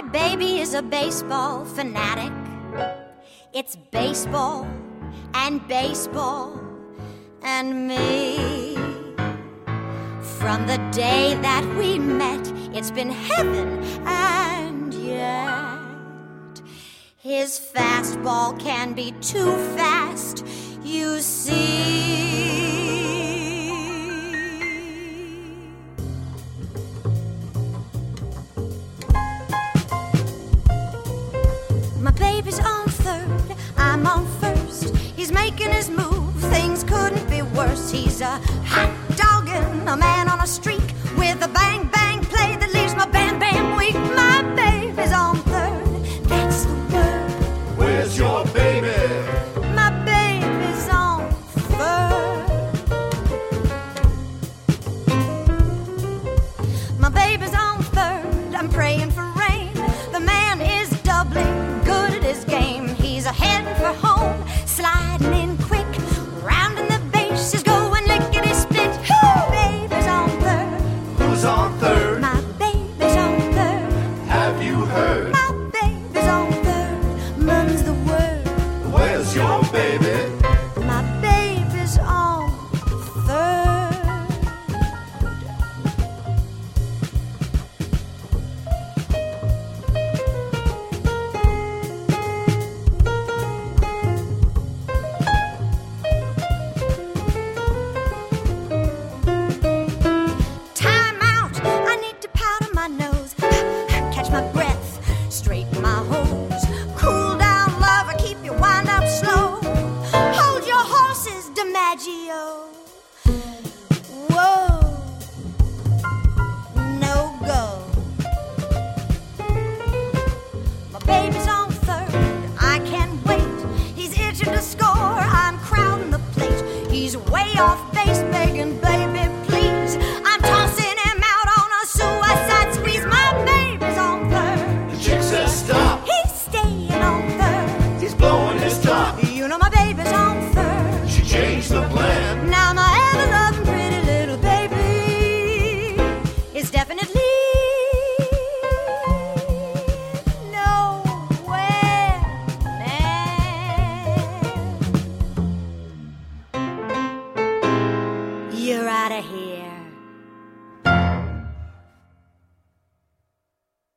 baby is a baseball fanatic. It's baseball and baseball and me. From the day that we met, it's been heaven, and yet his fastball can be too fast, you see. My baby's on third, I'm on first. He's making his move, things couldn't be worse. He's a hot dogging a man on a streak with a bang bang play that leaves my bam bam weak. My baby's on third, that's the word. Where's your baby? My baby's on third. My baby's on third, I'm praying for rain. The man is doubly good at his game. He's heading for home, sliding in quick, rounding the bases, going lickety-split. Baby's on third. Who's on third? My baby's on third. Have you heard? My baby's on third. Mum's the word. Where's your baby? My baby's on third. Time out, I need to powder my nose, catch my breath, straighten my hose, cool down, lover, keep your wind up slow, hold your horses, DiMaggio. Whoa, no go. My baby's on third, I can't wait, he's itching to score, I'm crowding the plate, he's way off base, begging baby